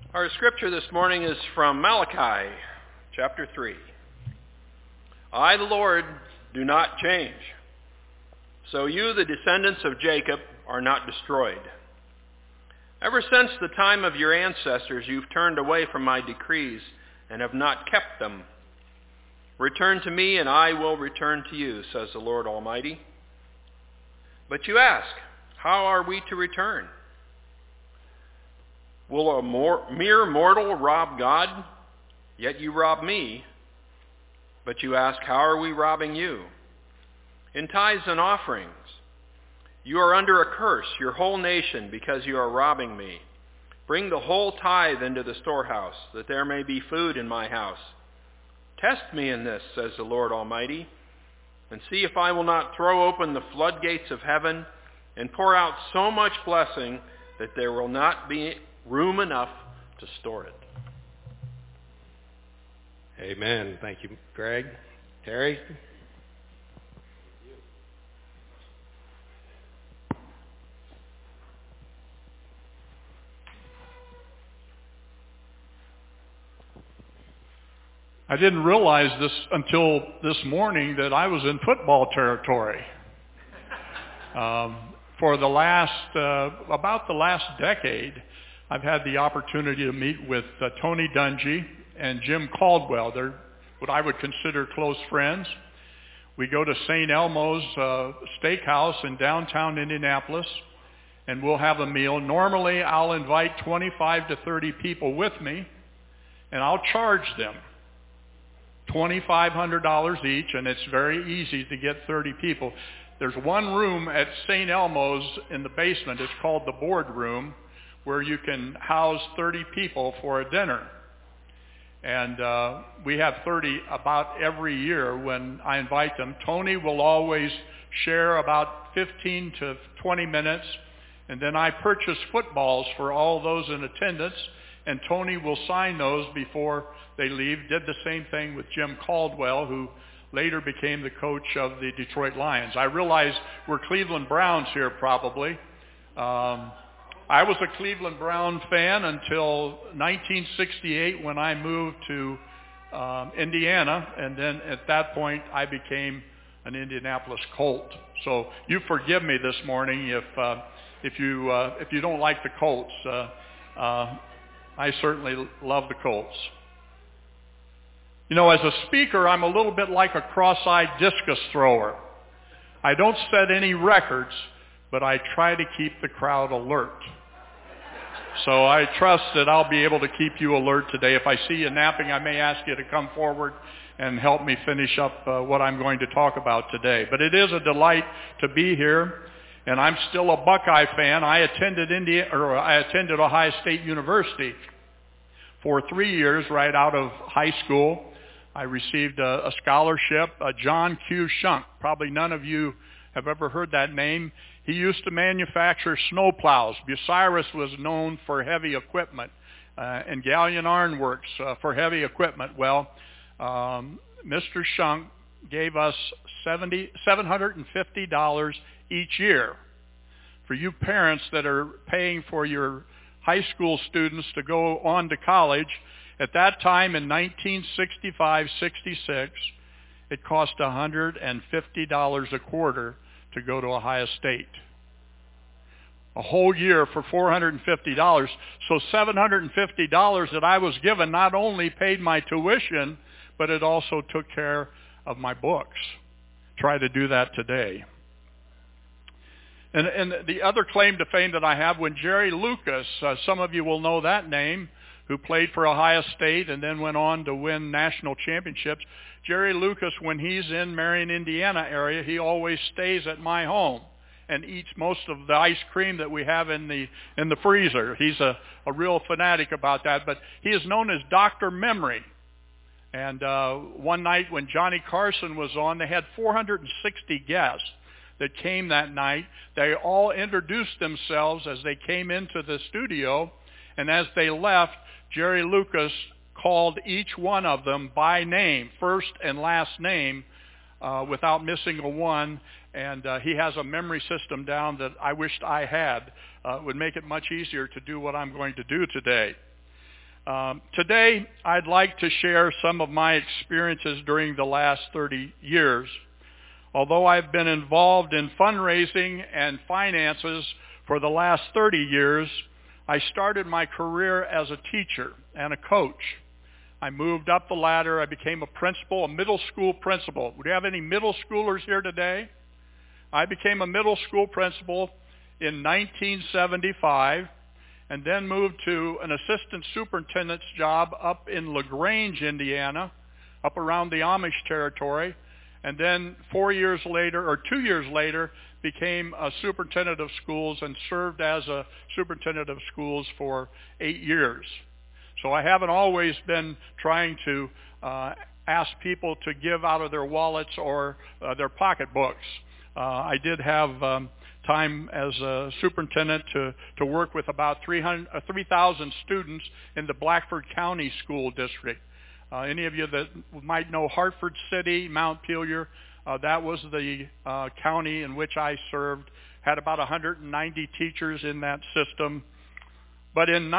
Our scripture this morning is from Malachi, chapter 3. I, the Lord, do not change. So you, the descendants of Jacob, are not destroyed. Ever since the time of your ancestors, you've turned away from my decrees and have not kept them. Return to me, and I will return to you, says the Lord Almighty. But you ask, how are we to return? Will a mere mortal rob God? Yet you rob me. But you ask, how are we robbing you? In tithes and offerings. You are under a curse, your whole nation, because you are robbing me. Bring the whole tithe into the storehouse, that there may be food in my house. Test me in this, says the Lord Almighty, and see if I will not throw open the floodgates of heaven and pour out so much blessing that there will not be room enough to store it. Amen. Thank you, Greg. Terry? I didn't realize this until this morning that I was in football territory. For the last, about the last decade, I've had the opportunity to meet with Tony Dungy and Jim Caldwell. They're what I would consider close friends. We go to St. Elmo's Steakhouse in downtown Indianapolis, and we'll have a meal. Normally, I'll invite 25 to 30 people with me, and I'll charge them $2,500 each, and it's very easy to get 30 people. There's one room at St. Elmo's in the basement. It's called the boardroom, where you can house 30 people for a dinner. And we have 30 about every year when I invite them. Tony will always share about 15 to 20 minutes, and then I purchase footballs for all those in attendance, and Tony will sign those before they leave. Did the same thing with Jim Caldwell, who later became the coach of the Detroit Lions. I realize we're Cleveland Browns here probably. I was a Cleveland Brown fan until 1968 when I moved to Indiana, and then at that point I became an Indianapolis Colt. So you forgive me this morning if you don't like the Colts. I certainly love the Colts. You know, as a speaker, I'm a little bit like a cross-eyed discus thrower. I don't set any records, but I try to keep the crowd alert. So I trust that I'll be able to keep you alert today. If I see you napping, I may ask you to come forward and help me finish up what I'm going to talk about today. But it is a delight to be here, and I'm still a Buckeye fan. I attended Ohio State University for 3 years right out of high school. I received a scholarship. John Q. Shunk. Probably none of you have ever heard that name. He used to manufacture snowplows. Bucyrus was known for heavy equipment, and Galleon Iron Works for heavy equipment. Well, Mr. Shunk gave us $750 each year. For you parents that are paying for your high school students to go on to college, at that time in 1965-66, it cost $150 a quarter to go to Ohio State. A whole year for $450. So $750 that I was given not only paid my tuition, but it also took care of my books. Try to do that today. And the other claim to fame that I have, when Jerry Lucas, some of you will know that name, who played for Ohio State and then went on to win national championships. Jerry Lucas, when he's in Marion, Indiana area, he always stays at my home and eats most of the ice cream that we have in the freezer. He's a real fanatic about that, but he is known as Dr. Memory. And one night when Johnny Carson was on, they had 460 guests that came that night. They all introduced themselves as they came into the studio, and as they left, Jerry Lucas called each one of them by name, first and last name, without missing a one. And he has a memory system down that I wished I had. It would make it much easier to do what I'm going to do today. Today, I'd like to share some of my experiences during the last 30 years. Although I've been involved in fundraising and finances for the last 30 years, I started my career as a teacher and a coach. I moved up the ladder. I became a principal, a middle school principal. Would you have any middle schoolers here today? I became a middle school principal in 1975 and then moved to an assistant superintendent's job up in LaGrange, Indiana, up around the Amish territory, and then 2 years later, became a superintendent of schools and served as a superintendent of schools for 8 years. So I haven't always been trying to ask people to give out of their wallets or their pocketbooks. I did have time as a superintendent to work with about 3,000 students in the Blackford County School District. Any of you that might know Hartford City, Montpelier, that was the county in which I served, had about 190 teachers in that system. But in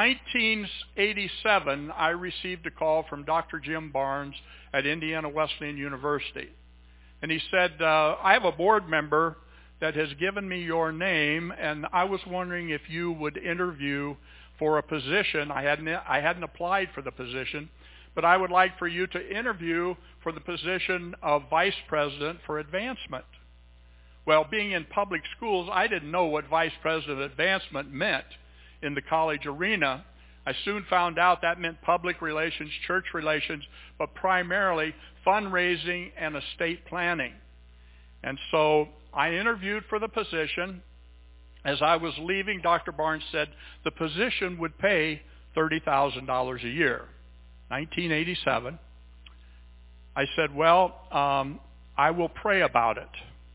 1987, I received a call from Dr. Jim Barnes at Indiana Wesleyan University. And he said, I have a board member that has given me your name, and I was wondering if you would interview for a position. I hadn't applied for the position, but I would like for you to interview for the position of vice president for advancement. Well, being in public schools, I didn't know what vice president advancement meant in the college arena. I soon found out that meant public relations, church relations, but primarily fundraising and estate planning. And so I interviewed for the position. As I was leaving, Dr. Barnes said the position would pay $30,000 a year. 1987. I said, well, I will pray about it,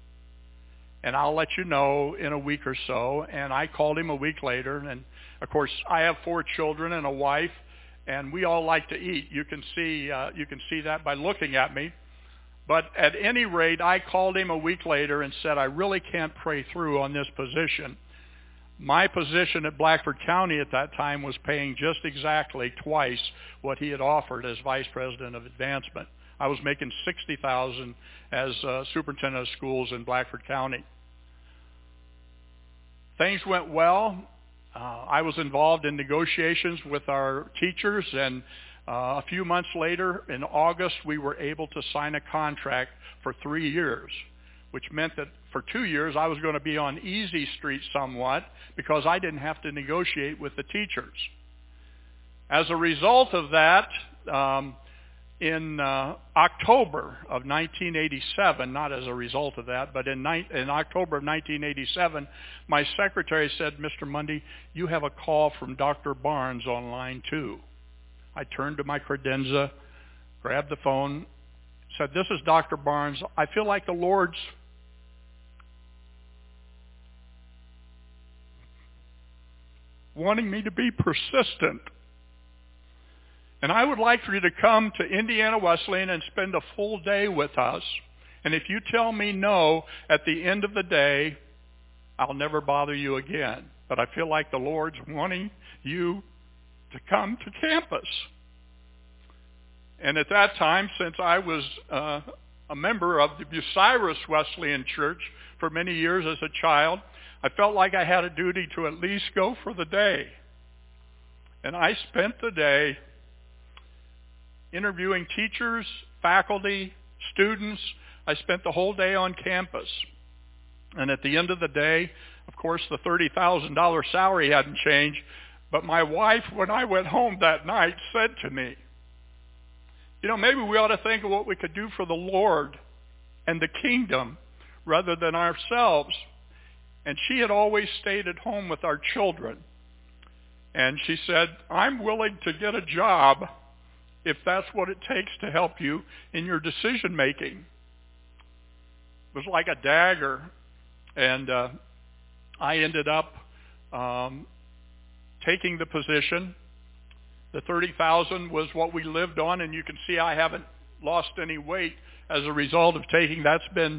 and I'll let you know in a week or so. And I called him a week later, and of course, I have 4 children and a wife, and we all like to eat. You can see that by looking at me. But at any rate, I called him a week later and said, I really can't pray through on this position. My position at Blackford County at that time was paying just exactly twice what he had offered as vice president of advancement. I was making $60,000 as superintendent of schools in Blackford County. Things went well. I was involved in negotiations with our teachers, and a few months later, in August, we were able to sign a contract for 3 years, which meant that for 2 years I was going to be on easy street somewhat because I didn't have to negotiate with the teachers. As a result of that, in October of 1987, not as a result of that, but in October of 1987, my secretary said, Mr. Mundy, you have a call from Dr. Barnes on line 2. I turned to my credenza, grabbed the phone, said, this is Dr. Barnes. I feel like the Lord's wanting me to be persistent. And I would like for you to come to Indiana Wesleyan and spend a full day with us. And if you tell me no at the end of the day, I'll never bother you again. But I feel like the Lord's wanting you to come to campus. And at that time, since I was a member of the Bucyrus Wesleyan Church for many years as a child, I felt like I had a duty to at least go for the day. And I spent the day interviewing teachers, faculty, students. I spent the whole day on campus. And at the end of the day, of course, the $30,000 salary hadn't changed, but my wife, when I went home that night, said to me, you know, maybe we ought to think of what we could do for the Lord and the kingdom rather than ourselves. And she had always stayed at home with our children. And she said, I'm willing to get a job if that's what it takes to help you in your decision making. It was like a dagger. And I ended up taking the position. The $30,000 was what we lived on, and you can see I haven't lost any weight as a result of taking. That's been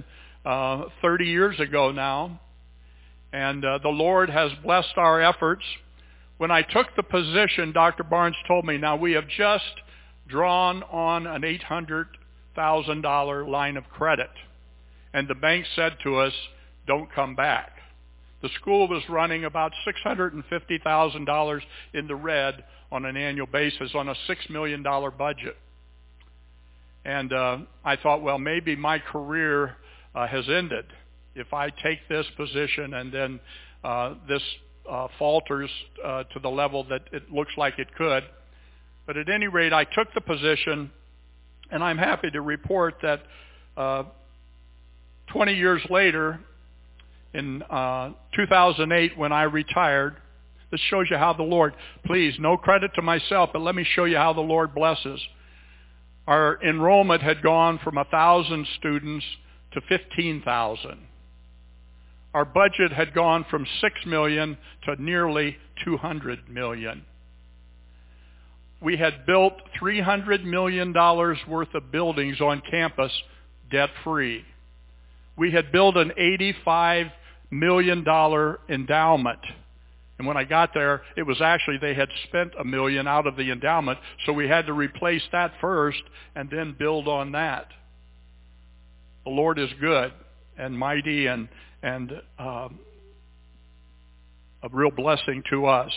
30 years ago now. And the Lord has blessed our efforts. When I took the position, Dr. Barnes told me, now we have just drawn on an $800,000 line of credit. And the bank said to us, don't come back. The school was running about $650,000 in the red on an annual basis on a $6 million budget. And I thought, well, maybe my career has ended if I take this position and then this falters to the level that it looks like it could. But at any rate, I took the position, and I'm happy to report that 20 years later, in 2008 when I retired, this shows you how the Lord, please, no credit to myself, but let me show you how the Lord blesses. Our enrollment had gone from 1,000 students to 15,000. Our budget had gone from $6 million to nearly $200 million. We had built $300 million worth of buildings on campus debt-free. We had built an $85 million endowment. And when I got there, it was actually they had spent $1 million out of the endowment, so we had to replace that first and then build on that. The Lord is good and mighty and a real blessing to us.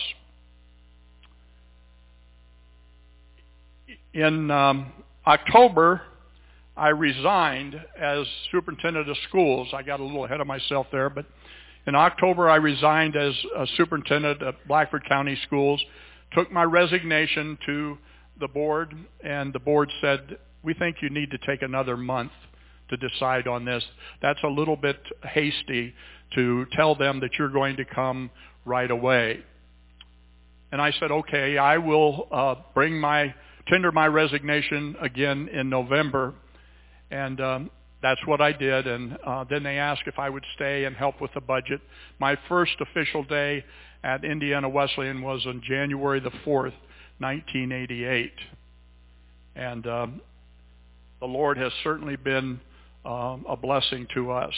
In October, I resigned as superintendent of schools. I got a little ahead of myself there, but in October I resigned as a superintendent of Blackford County Schools, took my resignation to the board, and the board said, we think you need to take another month to decide on this. That's a little bit hasty to tell them that you're going to come right away. And I said, okay, I will tender my resignation again in November. And that's what I did. And then they asked if I would stay and help with the budget. My first official day at Indiana Wesleyan was on January the 4th, 1988. And the Lord has certainly been a blessing to us.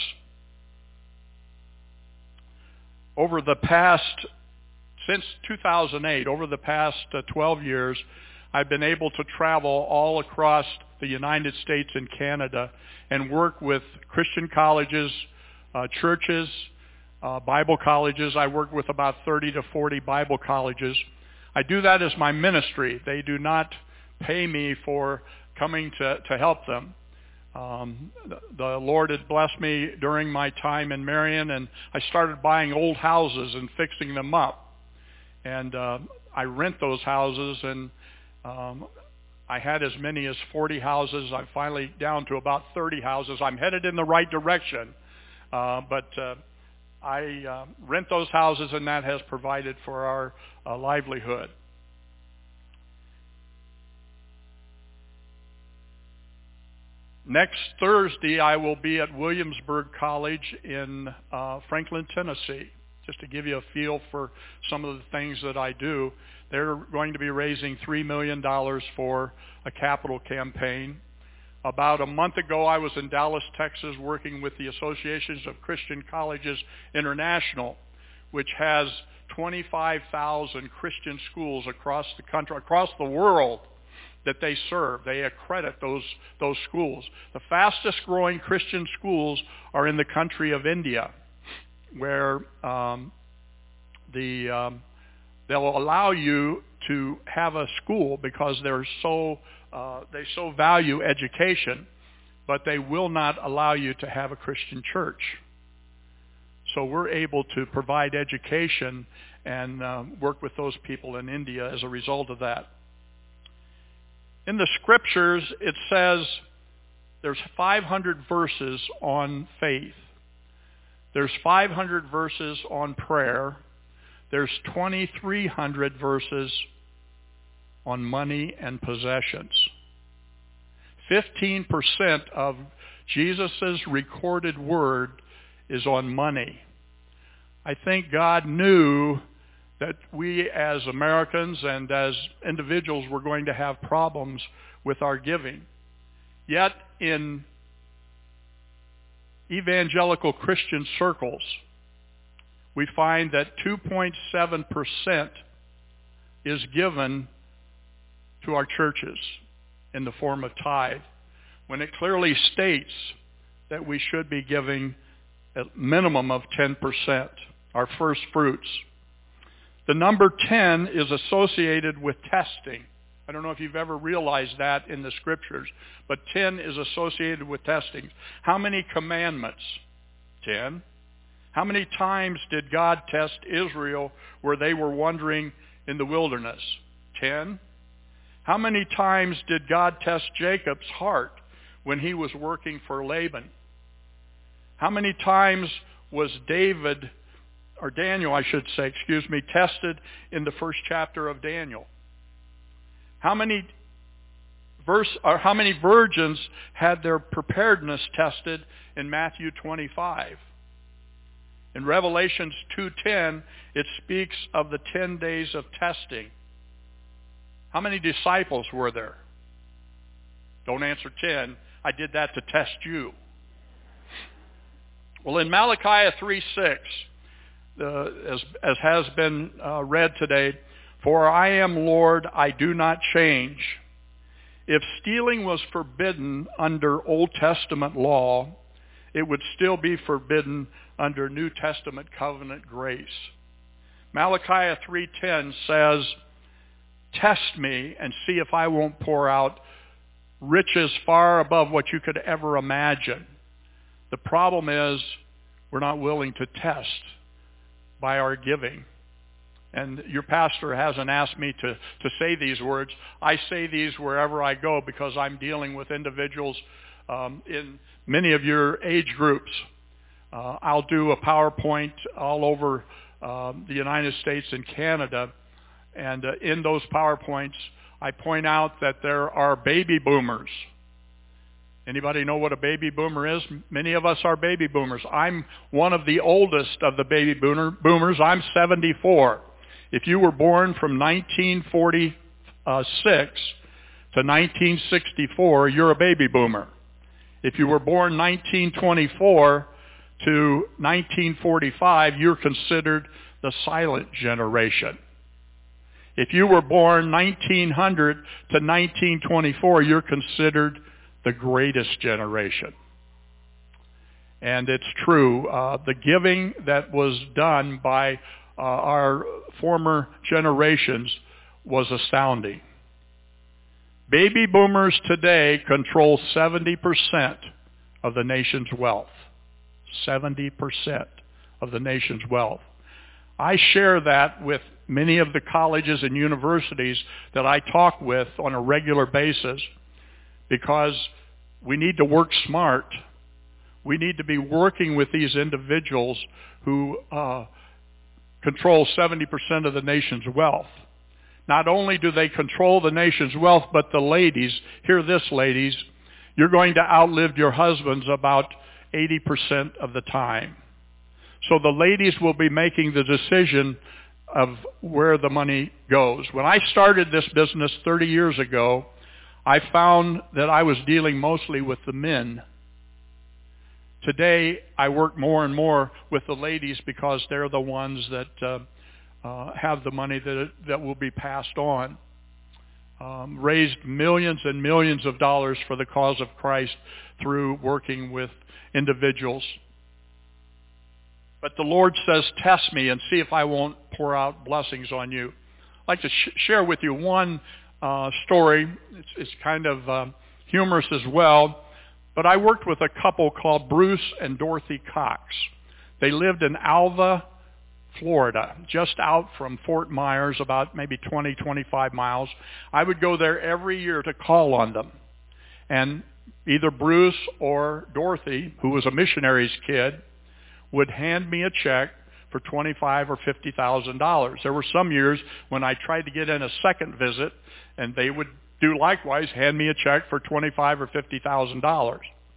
Since 2008, over the past 12 years, I've been able to travel all across the United States and Canada and work with Christian colleges, churches, Bible colleges. I work with about 30 to 40 Bible colleges. I do that as my ministry. They do not pay me for coming to help them. The Lord had blessed me during my time in Marion, and I started buying old houses and fixing them up. And I rent those houses, and I had as many as 40 houses. I'm finally down to about 30 houses. I'm headed in the right direction. But I rent those houses, and that has provided for our livelihood. Next Thursday, I will be at Williamsburg College in Franklin, Tennessee, just to give you a feel for some of the things that I do. They're going to be raising $3 million for a capital campaign. About a month ago, I was in Dallas, Texas, working with the Associations of Christian Colleges International, which has 25,000 Christian schools across the country, across the world, that they serve. They accredit those schools. The fastest growing Christian schools are in the country of India, where they'll allow you to have a school because they so value education, but they will not allow you to have a Christian church. So we're able to provide education and work with those people in India as a result of that. In the scriptures, it says there's 500 verses on faith. There's 500 verses on prayer. There's 2,300 verses on money and possessions. 15% of Jesus' recorded word is on money. I think God knew that we as Americans and as individuals were going to have problems with our giving. Yet in evangelical Christian circles, we find that 2.7% is given to our churches in the form of tithe, when it clearly states that we should be giving a minimum of 10%, our first fruits. The number 10 is associated with testing. I don't know if you've ever realized that in the scriptures, but 10 is associated with testing. How many commandments? 10. How many times did God test Israel where they were wandering in the wilderness? 10. How many times did God test Jacob's heart when he was working for Laban? How many times was Daniel, tested in the first chapter of Daniel? How many virgins had their preparedness tested in Matthew 25? In Revelations 2:10, it speaks of the 10 days of testing. How many disciples were there? Don't answer 10. I did that to test you. Well, in Malachi 3:6, as has been read today, "For I am Lord, I do not change." If stealing was forbidden under Old Testament law, it would still be forbidden under New Testament covenant grace. Malachi 3:10 says, "Test me and see if I won't pour out riches far above what you could ever imagine." The problem is we're not willing to test by our giving. And your pastor hasn't asked me to say these words. I say these wherever I go because I'm dealing with individuals in many of your age groups. I'll do a PowerPoint all over the United States and Canada. And in those PowerPoints, I point out that there are baby boomers. Anybody know what a baby boomer is? Many of us are baby boomers. I'm one of the oldest of the baby boomers. I'm 74. If you were born from 1946 to 1964, you're a baby boomer. If you were born 1924 to 1945, you're considered the silent generation. If you were born 1900 to 1924, you're considered the greatest generation. And it's true. The giving that was done by our former generations was astounding. Baby boomers today control 70% of the nation's wealth. 70% of the nation's wealth. I share that with many of the colleges and universities that I talk with on a regular basis because we need to work smart. We need to be working with these individuals who control 70% of the nation's wealth. Not only do they control the nation's wealth, but the ladies, hear this, ladies, you're going to outlive your husbands about 80% of the time. So the ladies will be making the decision of where the money goes. When I started this business 30 years ago, I found that I was dealing mostly with the men. Today, I work more and more with the ladies because they're the ones that have the money that will be passed on. Raised millions and millions of dollars for the cause of Christ through working with individuals. But the Lord says, test me and see if I won't pour out blessings on you. I'd like to share with you one story. It's kind of humorous as well. But I worked with a couple called Bruce and Dorothy Cox. They lived in Alva, Florida, just out from Fort Myers, about maybe 20, 25 miles. I would go there every year to call on them. And either Bruce or Dorothy, who was a missionary's kid, would hand me a check for $25,000 or $50,000. There were some years when I tried to get in a second visit, and they would do likewise, hand me a check for $25,000 or $50,000.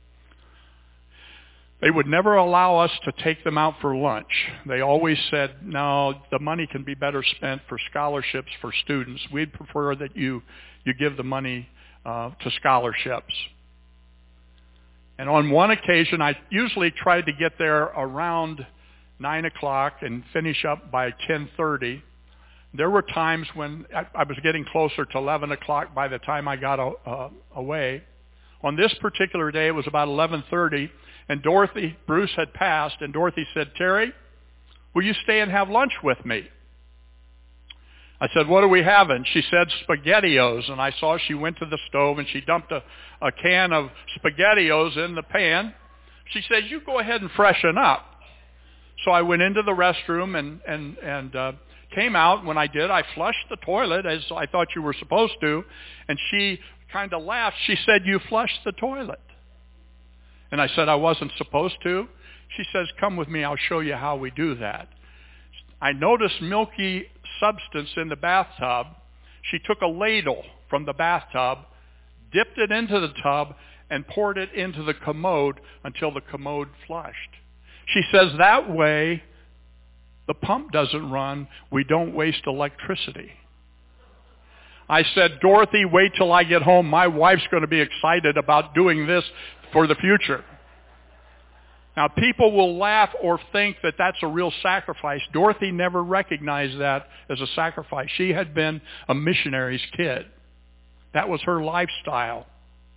They would never allow us to take them out for lunch. They always said, no, the money can be better spent for scholarships for students. We'd prefer that you give the money to scholarships. And on one occasion, I usually tried to get there around 9 o'clock and finish up by 10:30. There were times when I was getting closer to 11 o'clock by the time I got away. On this particular day, it was about 11:30, and Bruce had passed, and Dorothy said, "Terry, will you stay and have lunch with me?" I said, "What are we having?" She said, "SpaghettiOs." And I saw she went to the stove and she dumped a can of SpaghettiOs in the pan. She said, "You go ahead and freshen up." So I went into the restroom and came out. When I did, I flushed the toilet as I thought you were supposed to. And she kind of laughed. She said, "You flushed the toilet." And I said, "I wasn't supposed to." She says, "Come with me. I'll show you how we do that." I noticed milky substance in the bathtub. She took a ladle from the bathtub, dipped it into the tub, and poured it into the commode until the commode flushed. She says, that way the pump doesn't run. We don't waste electricity. I said, "Dorothy, wait till I get home. My wife's going to be excited about doing this for the future." Now, people will laugh or think that that's a real sacrifice. Dorothy never recognized that as a sacrifice. She had been a missionary's kid. That was her lifestyle.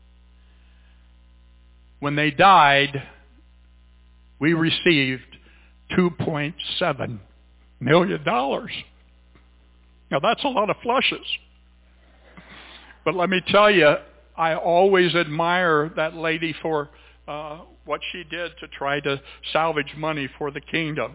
When they died, we received $2.7 million. Now, that's a lot of flushes. But let me tell you, I always admire that lady for what she did to try to salvage money for the kingdom.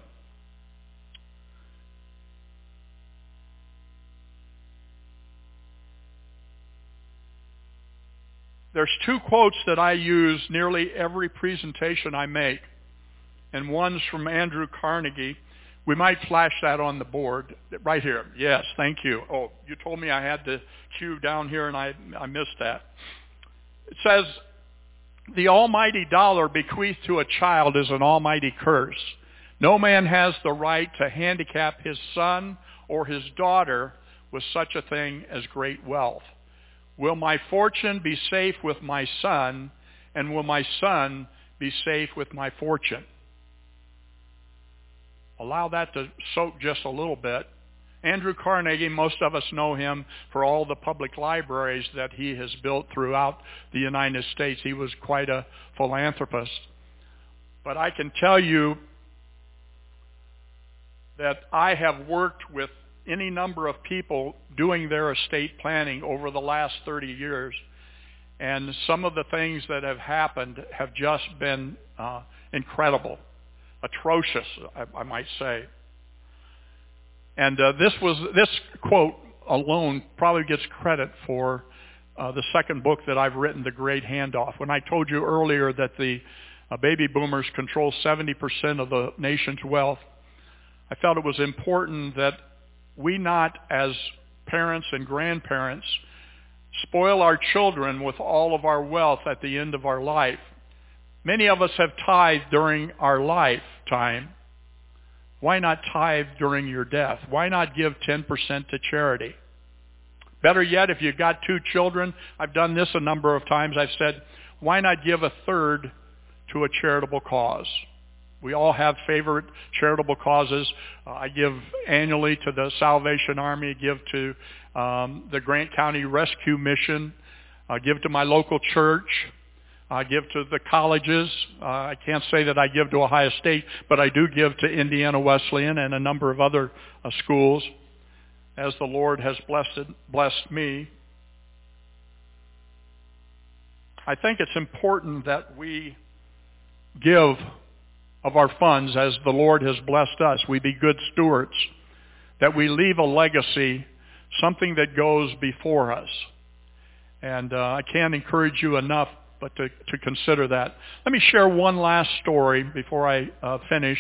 There's two quotes that I use nearly every presentation I make, and one's from Andrew Carnegie. We might flash that on the board right here. Yes, thank you. Oh, you told me I had to cue down here, and I missed that. It says, "The almighty dollar bequeathed to a child is an almighty curse. No man has the right to handicap his son or his daughter with such a thing as great wealth. Will my fortune be safe with my son, and will my son be safe with my fortune?" Allow that to soak just a little bit. Andrew Carnegie, most of us know him for all the public libraries that he has built throughout the United States. He was quite a philanthropist. But I can tell you that I have worked with any number of people doing their estate planning over the last 30 years. And some of the things that have happened have just been incredible, atrocious, I might say. And this quote alone probably gets credit for the second book that I've written, The Great Handoff. When I told you earlier that the baby boomers control 70% of the nation's wealth, I felt it was important that we not, as parents and grandparents, spoil our children with all of our wealth at the end of our life. Many of us have tithed during our lifetime. Why not tithe during your death? Why not give 10% to charity? Better yet, if you've got 2 children, I've done this a number of times. I've said, why not give 1/3 to a charitable cause? We all have favorite charitable causes. I give annually to the Salvation Army, give to the Grant County Rescue Mission, give to my local church, give to the colleges. I can't say that I give to Ohio State, but I do give to Indiana Wesleyan and a number of other schools as the Lord has blessed me. I think it's important that we give of our funds as the Lord has blessed us. We be good stewards, that we leave a legacy, something that goes before us. And I can't encourage you enough but to consider that. Let me share one last story before I finish.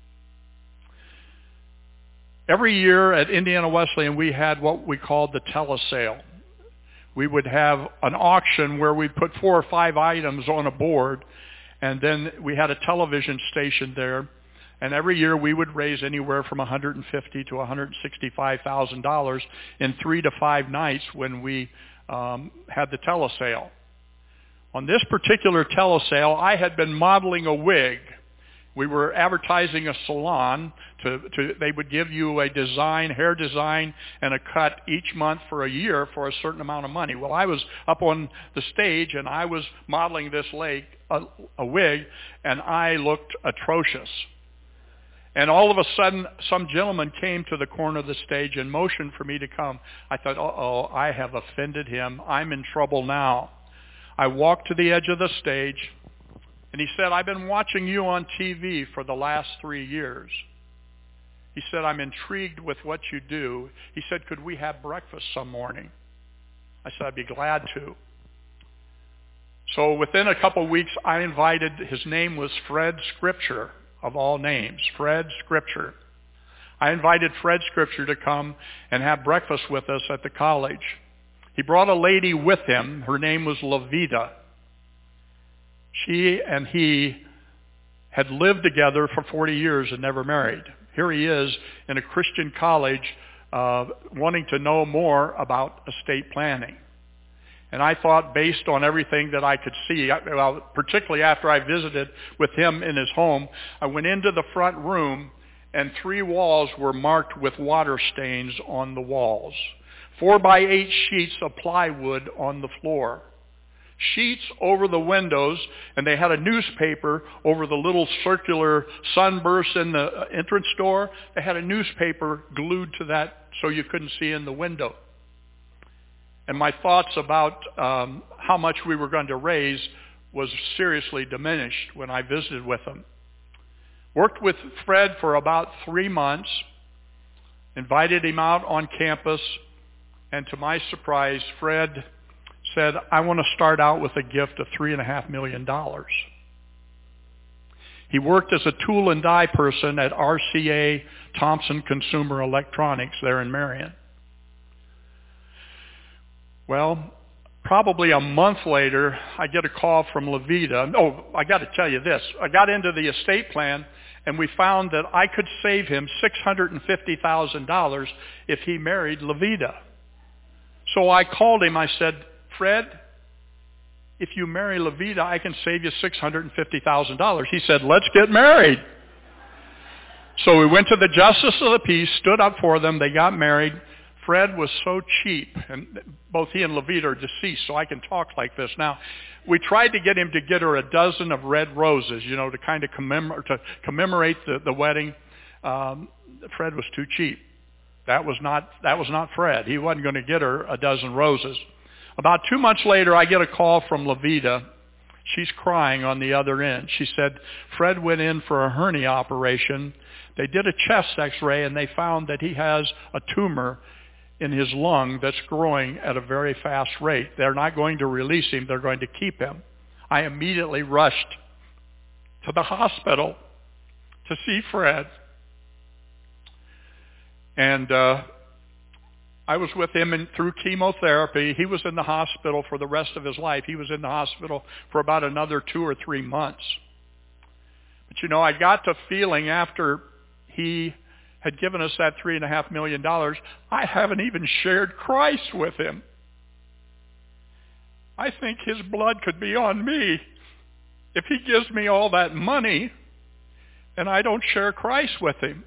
Every year at Indiana Wesleyan, we had what we called the telesale. We would have an auction where we'd put 4 or 5 items on a board, and then we had a television station there. And every year we would raise anywhere from $150,000 to $165,000 in 3 to 5 nights when we had the telesale. On this particular telesale, I had been modeling a wig, We were advertising a salon. They would give you a design, hair design, and a cut each month for a year for a certain amount of money. Well, I was up on the stage, and I was modeling this a wig, and I looked atrocious. And all of a sudden, some gentleman came to the corner of the stage and motioned for me to come. I thought, uh-oh, I have offended him. I'm in trouble now. I walked to the edge of the stage, and he said, I've been watching you on TV for the last 3 years. He said, I'm intrigued with what you do. He said, could we have breakfast some morning? I said, I'd be glad to. So within a couple of weeks, I invited, his name was Fred Scripture, of all names, Fred Scripture. I invited Fred Scripture to come and have breakfast with us at the college. He brought a lady with him. Her name was Levita. She and he had lived together for 40 years and never married. Here he is in a Christian college wanting to know more about estate planning. And I thought, based on everything that I could see, particularly after I visited with him in his home, I went into the front room, and 3 walls were marked with water stains on the walls. 4x8 sheets of plywood on the floor. Sheets over the windows, and they had a newspaper over the little circular sunburst in the entrance door. They had a newspaper glued to that so you couldn't see in the window. And my thoughts about how much we were going to raise was seriously diminished when I visited with him. Worked with Fred for about 3 months, invited him out on campus, and to my surprise, Fred said, I want to start out with a gift of $3.5 million. He worked as a tool and die person at RCA Thompson Consumer Electronics there in Marion. Well, probably a month later, I get a call from Levita. Oh, I got to tell you this. I got into the estate plan, and we found that I could save him $650,000 if he married Levita. So I called him. I said, Fred, if you marry Levita, I can save you $650,000. He said, let's get married. So we went to the justice of the peace, stood up for them. They got married. Fred was so cheap, and both he and Levita are deceased, so I can talk like this now. We tried to get him to get her a dozen of red roses, to kind of commemorate the wedding. Fred was too cheap. That was not Fred. He wasn't going to get her a dozen roses. About 2 months later, I get a call from Levita. She's crying on the other end. She said, Fred went in for a hernia operation. They did a chest x-ray, and they found that he has a tumor in his lung that's growing at a very fast rate. They're not going to release him. They're going to keep him. I immediately rushed to the hospital to see Fred. And I was with him through chemotherapy. He was in the hospital for the rest of his life. He was in the hospital for about another 2 or 3 months. But I got to feeling after he had given us that $3.5 million, I haven't even shared Christ with him. I think his blood could be on me if he gives me all that money and I don't share Christ with him.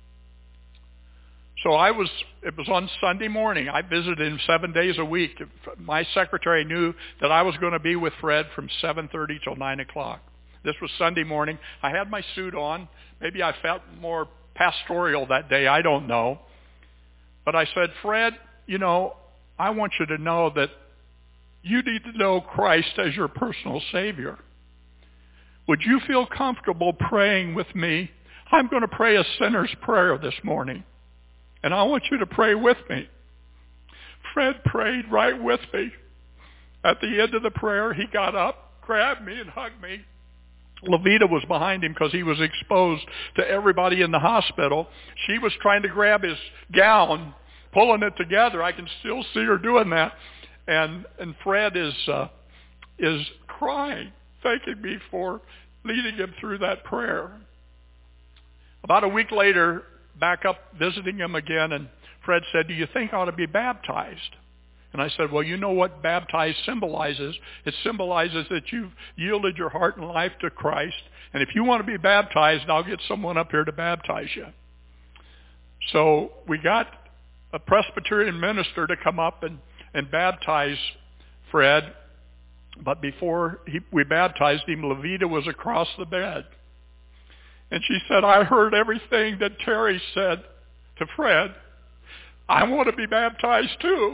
So it was on Sunday morning. I visited him 7 days a week. My secretary knew that I was going to be with Fred from 7:30 till 9 o'clock. This was Sunday morning. I had my suit on. Maybe I felt more pastoral that day. I don't know. But I said, Fred, I want you to know that you need to know Christ as your personal Savior. Would you feel comfortable praying with me? I'm going to pray a sinner's prayer this morning. And I want you to pray with me. Fred prayed right with me. At the end of the prayer, he got up, grabbed me, and hugged me. Levita was behind him because he was exposed to everybody in the hospital. She was trying to grab his gown, pulling it together. I can still see her doing that. And Fred is crying, thanking me for leading him through that prayer. About a week later, back up visiting him again, and Fred said, do you think I ought to be baptized? And I said, well, you know what baptize symbolizes? It symbolizes that you've yielded your heart and life to Christ. And if you want to be baptized, I'll get someone up here to baptize you. So we got a Presbyterian minister to come up and baptize Fred. But before we baptized him, Levita was across the bed. And she said, I heard everything that Terry said to Fred. I want to be baptized too.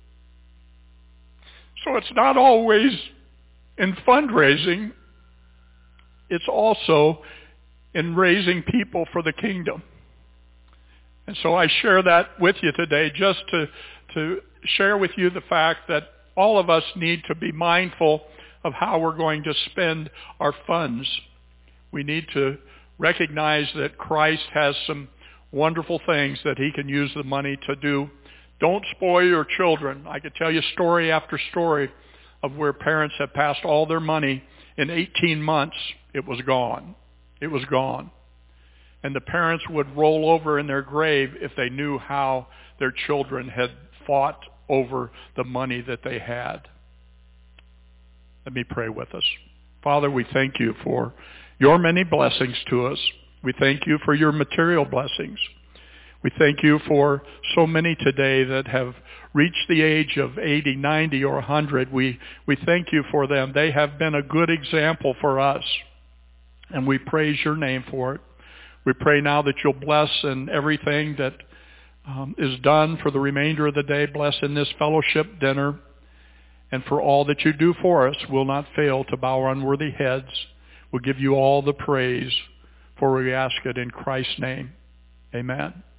So it's not always in fundraising. It's also in raising people for the kingdom. And so I share that with you today just to share with you the fact that all of us need to be mindful of how we're going to spend our funds. We need to recognize that Christ has some wonderful things that he can use the money to do. Don't spoil your children. I could tell you story after story of where parents have passed all their money. In 18 months, it was gone. It was gone. And the parents would roll over in their grave if they knew how their children had fought over the money that they had. Let me pray with us. Father, we thank you for your many blessings to us. We thank you for your material blessings. We thank you for so many today that have reached the age of 80, 90, or 100. We thank you for them. They have been a good example for us, and we praise your name for it. We pray now that you'll bless in everything that is done for the remainder of the day. Bless in this fellowship dinner, and for all that you do for us. We'll not fail to bow our unworthy heads. We'll give you all the praise, for we ask it in Christ's name. Amen.